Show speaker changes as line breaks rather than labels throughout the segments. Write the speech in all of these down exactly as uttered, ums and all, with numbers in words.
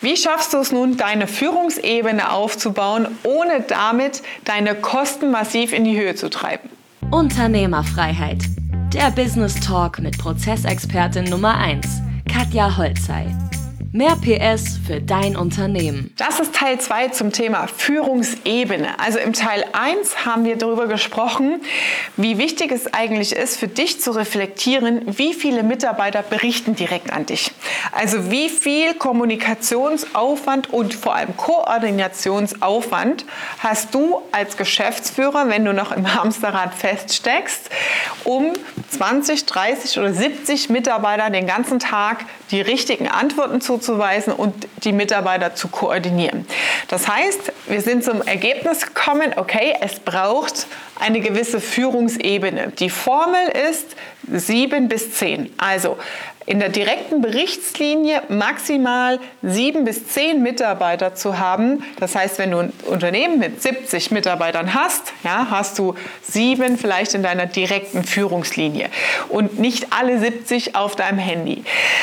Wie schaffst du es nun, deine Führungsebene aufzubauen, ohne damit deine Kosten massiv in die Höhe zu treiben?
Unternehmerfreiheit. Der Business Talk mit Prozessexpertin Nummer eins, Katja Holzei. Mehr P S für dein Unternehmen.
Das ist Teil zwei zum Thema Führungsebene. Also im Teil eins haben wir darüber gesprochen, wie wichtig es eigentlich ist, für dich zu reflektieren, wie viele Mitarbeiter berichten direkt an dich. Also wie viel Kommunikationsaufwand und vor allem Koordinationsaufwand hast du als Geschäftsführer, wenn du noch im Hamsterrad feststeckst, um zwanzig, dreißig oder siebzig Mitarbeiter den ganzen Tag die richtigen Antworten zuzuweisen und die Mitarbeiter zu koordinieren. Das heißt, wir sind zum Ergebnis gekommen, okay, es braucht eine gewisse Führungsebene. Die Formel ist sieben bis zehn. Also in der direkten Berichtslinie maximal sieben bis zehn Mitarbeiter zu haben. Das heißt, wenn du ein Unternehmen mit siebzig Mitarbeitern hast, ja, hast du sieben vielleicht in deiner direkten Führungslinie und nicht alle siebzig auf deinem Handy.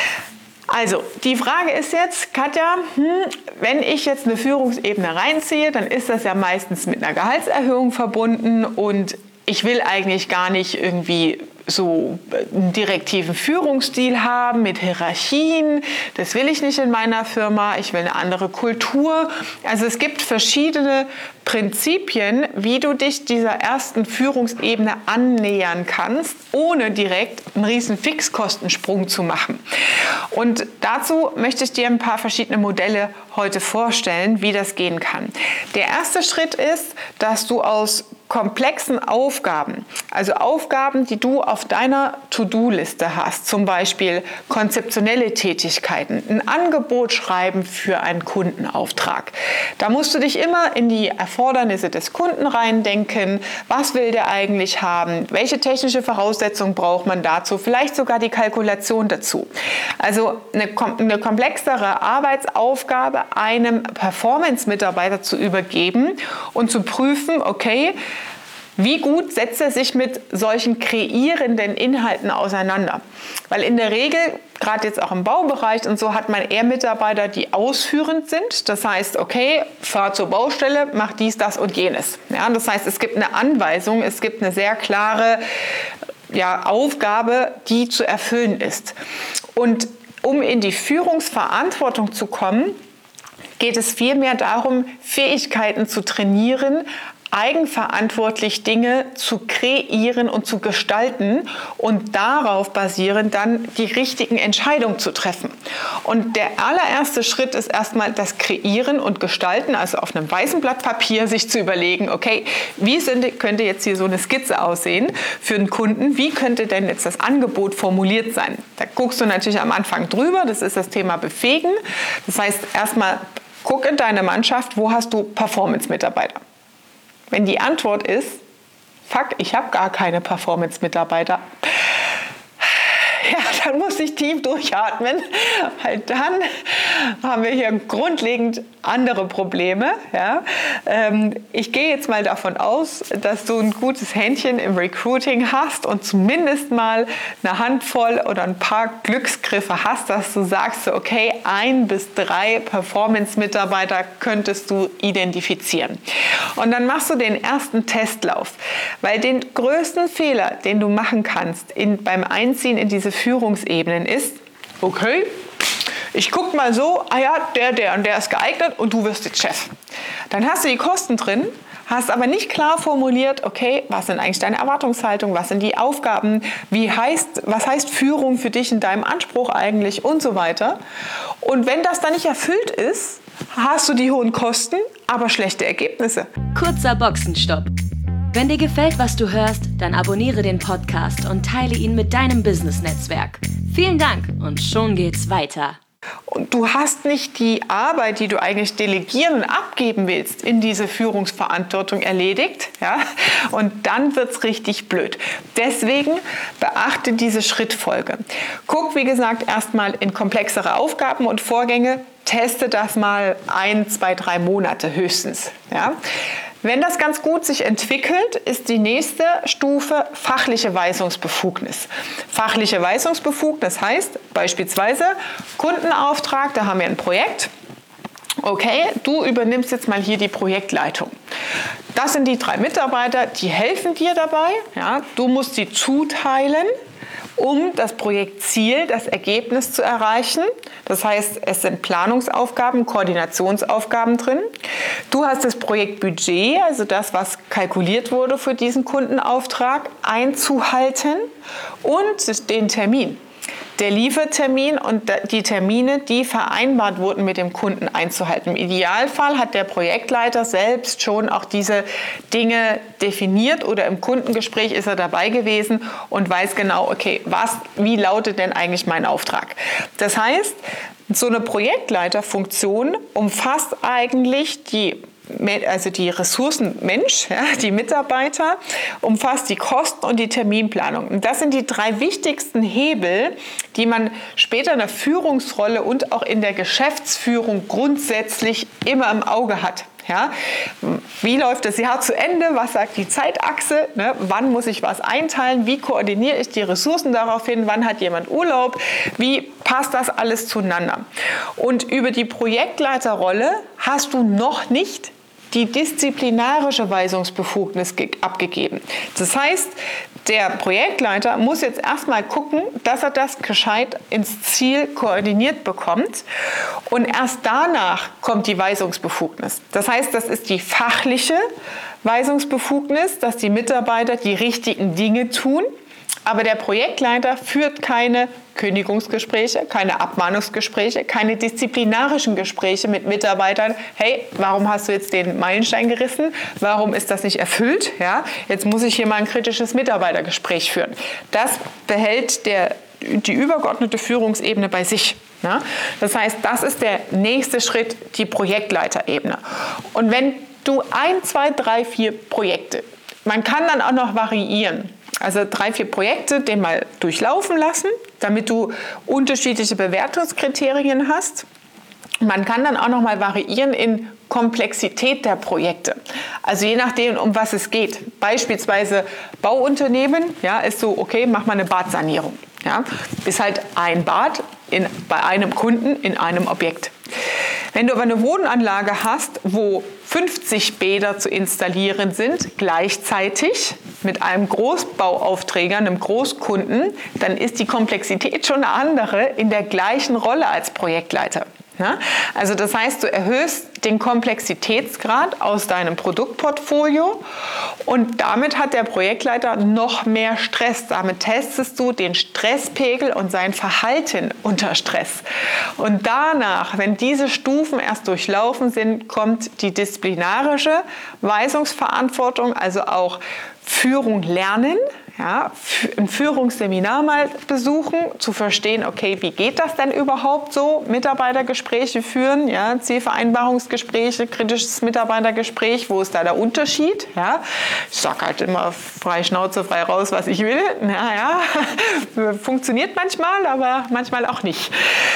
Also, die Frage ist jetzt, Katja, hm, wenn ich jetzt eine Führungsebene reinziehe, dann ist das ja meistens mit einer Gehaltserhöhung verbunden und ich will eigentlich gar nicht irgendwie so einen direktiven Führungsstil haben mit Hierarchien. Das will ich nicht in meiner Firma. Ich will eine andere Kultur. Also es gibt verschiedene Prinzipien, wie du dich dieser ersten Führungsebene annähern kannst, ohne direkt einen riesen Fixkostensprung zu machen. Und dazu möchte ich dir ein paar verschiedene Modelle heute vorstellen, wie das gehen kann. Der erste Schritt ist, dass du aus komplexen Aufgaben, also Aufgaben, die du auf deiner To-Do-Liste hast, zum Beispiel konzeptionelle Tätigkeiten, ein Angebot schreiben für einen Kundenauftrag. Da musst du dich immer in die Erfordernisse des Kunden reindenken. Was will der eigentlich haben? Welche technische Voraussetzungen braucht man dazu? Vielleicht sogar die Kalkulation dazu. Also eine, eine komplexere Arbeitsaufgabe einem Performance-Mitarbeiter zu übergeben und zu prüfen, okay, wie gut setzt er sich mit solchen kreierenden Inhalten auseinander? Weil in der Regel, gerade jetzt auch im Baubereich und so, hat man eher Mitarbeiter, die ausführend sind. Das heißt, okay, fahr zur Baustelle, mach dies, das und jenes. Ja, das heißt, es gibt eine Anweisung, es gibt eine sehr klare ja, Aufgabe, die zu erfüllen ist. Und um in die Führungsverantwortung zu kommen, geht es vielmehr darum, Fähigkeiten zu trainieren, eigenverantwortlich Dinge zu kreieren und zu gestalten und darauf basierend dann die richtigen Entscheidungen zu treffen. Und der allererste Schritt ist erstmal das Kreieren und Gestalten, also auf einem weißen Blatt Papier sich zu überlegen, okay, wie sind, könnte jetzt hier so eine Skizze aussehen für einen Kunden, wie könnte denn jetzt das Angebot formuliert sein? Da guckst du natürlich am Anfang drüber, das ist das Thema Befähigen. Das heißt, erstmal guck in deine Mannschaft, wo hast du Performance-Mitarbeiter? Wenn die Antwort ist, fuck, ich habe gar keine Performance-Mitarbeiter, ja, dann muss ich tief durchatmen, weil dann haben wir hier grundlegend andere Probleme. Ja. Ähm, ich gehe jetzt mal davon aus, dass du ein gutes Händchen im Recruiting hast und zumindest mal eine Handvoll oder ein paar Glücksgriffe hast, dass du sagst, okay, ein bis drei Performance-Mitarbeiter könntest du identifizieren. Und dann machst du den ersten Testlauf, weil den größten Fehler, den du machen kannst in, beim Einziehen in diese Führungsebenen ist, okay, ich gucke mal so, ah ja, der, der und der ist geeignet und du wirst jetzt Chef. Dann hast du die Kosten drin, hast aber nicht klar formuliert, okay, was sind eigentlich deine Erwartungshaltungen, was sind die Aufgaben, wie heißt, was heißt Führung für dich in deinem Anspruch eigentlich und so weiter. Und wenn das dann nicht erfüllt ist, hast du die hohen Kosten, aber schlechte Ergebnisse.
Kurzer Boxenstopp. Wenn dir gefällt, was du hörst, dann abonniere den Podcast und teile ihn mit deinem Business-Netzwerk. Vielen Dank und schon geht's weiter.
Und du hast nicht die Arbeit, die du eigentlich delegieren und abgeben willst, in diese Führungsverantwortung erledigt. Ja? Und dann wird es richtig blöd. Deswegen beachte diese Schrittfolge. Guck, wie gesagt, erstmal in komplexere Aufgaben und Vorgänge. Teste das mal ein, zwei, drei Monate höchstens. Ja? Wenn das ganz gut sich entwickelt, ist die nächste Stufe fachliche Weisungsbefugnis. Fachliche Weisungsbefugnis heißt beispielsweise Kundenauftrag, da haben wir ein Projekt. okay, du übernimmst jetzt mal hier die Projektleitung. Das sind die drei Mitarbeiter, die helfen dir dabei. Ja, du musst sie zuteilen, um das Projektziel, das Ergebnis zu erreichen. Das heißt, es sind Planungsaufgaben, Koordinationsaufgaben drin. Du hast das Projektbudget, also das, was kalkuliert wurde für diesen Kundenauftrag, einzuhalten und den Termin. Der Liefertermin und die Termine, die vereinbart wurden mit dem Kunden, einzuhalten. Im Idealfall hat der Projektleiter selbst schon auch diese Dinge definiert oder im Kundengespräch ist er dabei gewesen und weiß genau, okay, was, wie lautet denn eigentlich mein Auftrag? Das heißt, so eine Projektleiterfunktion umfasst eigentlich die also die Ressourcen Mensch, ja, die Mitarbeiter, umfasst die Kosten und die Terminplanung. Und das sind die drei wichtigsten Hebel, die man später in der Führungsrolle und auch in der Geschäftsführung grundsätzlich immer im Auge hat. Ja, wie läuft das Jahr zu Ende? Was sagt die Zeitachse? Ne? Wann muss ich was einteilen? Wie koordiniere ich die Ressourcen darauf hin? Wann hat jemand Urlaub? Wie passt das alles zueinander? Und über die Projektleiterrolle hast du noch nicht die disziplinarische Weisungsbefugnis abgegeben. Das heißt, der Projektleiter muss jetzt erstmal gucken, dass er das gescheit ins Ziel koordiniert bekommt. Und erst danach kommt die Weisungsbefugnis. Das heißt, das ist die fachliche Weisungsbefugnis, dass die Mitarbeiter die richtigen Dinge tun. Aber der Projektleiter führt keine Kündigungsgespräche, keine Abmahnungsgespräche, keine disziplinarischen Gespräche mit Mitarbeitern. Hey, warum hast du jetzt den Meilenstein gerissen? Warum ist das nicht erfüllt? Ja, jetzt muss ich hier mal ein kritisches Mitarbeitergespräch führen. Das behält der, die übergeordnete Führungsebene bei sich. Ja? Das heißt, das ist der nächste Schritt, die Projektleiterebene. Und wenn du ein, zwei, drei, vier Projekte, man kann dann auch noch variieren. Also drei, vier Projekte, den mal durchlaufen lassen, damit du unterschiedliche Bewertungskriterien hast. Man kann dann auch noch mal variieren in Komplexität der Projekte. Also je nachdem, um was es geht. Beispielsweise Bauunternehmen, ja, ist so, okay, mach mal eine Badsanierung. Ja, ist halt ein Bad in, bei einem Kunden in einem Objekt. Wenn du aber eine Wohnanlage hast, wo fünfzig Bäder zu installieren sind, gleichzeitig mit einem Großbauaufträger, einem Großkunden, dann ist die Komplexität schon eine andere in der gleichen Rolle als Projektleiter. Ja? Also das heißt, du erhöhst den Komplexitätsgrad aus deinem Produktportfolio und damit hat der Projektleiter noch mehr Stress. Damit testest du den Stresspegel und sein Verhalten unter Stress. Und danach, wenn diese Stufen erst durchlaufen sind, kommt die disziplinarische Weisungsverantwortung, also auch Führung lernen. Ja, ein Führungsseminar mal besuchen, zu verstehen, okay, wie geht das denn überhaupt so? Mitarbeitergespräche führen, ja, Zielvereinbarungsgespräche, kritisches Mitarbeitergespräch, wo ist da der Unterschied? Ja, ich sage halt immer frei Schnauze, frei raus, was ich will. Ja, ja. Funktioniert manchmal, aber manchmal auch nicht.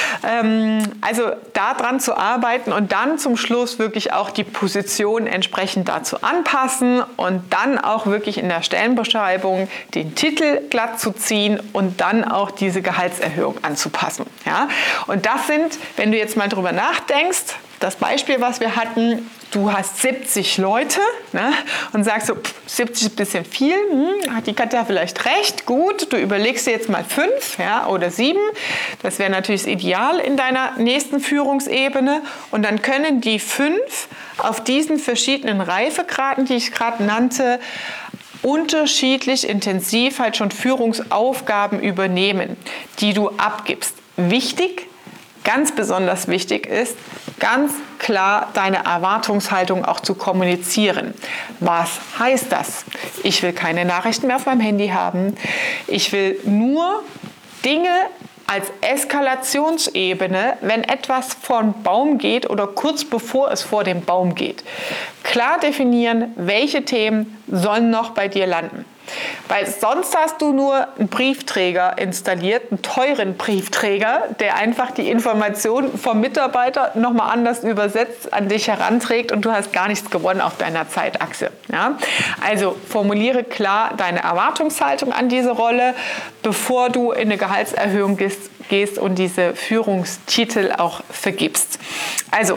Ähm, also daran zu arbeiten und dann zum Schluss wirklich auch die Position entsprechend dazu anpassen und dann auch wirklich in der Stellenbeschreibung den Titel glatt zu ziehen und dann auch diese Gehaltserhöhung anzupassen. Ja? Und das sind, wenn du jetzt mal drüber nachdenkst, das Beispiel, was wir hatten, du hast siebzig Leute, ne, und sagst so, pff, siebzig ist ein bisschen viel, hm, hat die Katja vielleicht recht, gut, du überlegst dir jetzt mal fünf, ja, oder sieben, das wäre natürlich das Ideal in deiner nächsten Führungsebene und dann können die fünf auf diesen verschiedenen Reifegraden, die ich gerade nannte, unterschiedlich intensiv halt schon Führungsaufgaben übernehmen, die du abgibst. Wichtig, ganz besonders wichtig ist, ganz klar deine Erwartungshaltung auch zu kommunizieren. Was heißt das? Ich will keine Nachrichten mehr auf meinem Handy haben. Ich will nur Dinge als Eskalationsebene, wenn etwas vor den Baum geht oder kurz bevor es vor dem Baum geht. Klar definieren, welche Themen sollen noch bei dir landen. Weil sonst hast du nur einen Briefträger installiert, einen teuren Briefträger, der einfach die Information vom Mitarbeiter nochmal anders übersetzt, an dich heranträgt und du hast gar nichts gewonnen auf deiner Zeitachse. Ja? Also formuliere klar deine Erwartungshaltung an diese Rolle, bevor du in eine Gehaltserhöhung gehst, gehst und diese Führungstitel auch vergibst. Also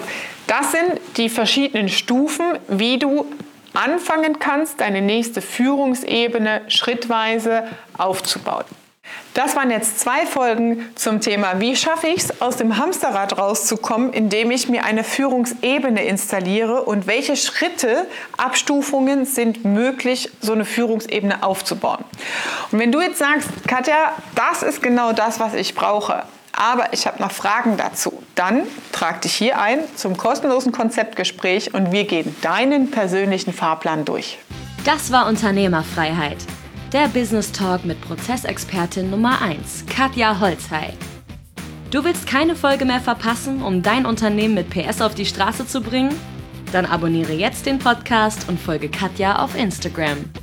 Das sind die verschiedenen Stufen, wie du anfangen kannst, deine nächste Führungsebene schrittweise aufzubauen. Das waren jetzt zwei Folgen zum Thema, wie schaffe ich es, aus dem Hamsterrad rauszukommen, indem ich mir eine Führungsebene installiere und welche Schritte, Abstufungen sind möglich, so eine Führungsebene aufzubauen. Und wenn du jetzt sagst, Katja, das ist genau das, was ich brauche, aber ich habe noch Fragen dazu, dann trag dich hier ein zum kostenlosen Konzeptgespräch und wir gehen deinen persönlichen Fahrplan durch.
Das war Unternehmerfreiheit. Der Business Talk mit Prozessexpertin Nummer eins, Katja Holzhey. Du willst keine Folge mehr verpassen, um dein Unternehmen mit P S auf die Straße zu bringen? Dann abonniere jetzt den Podcast und folge Katja auf Instagram.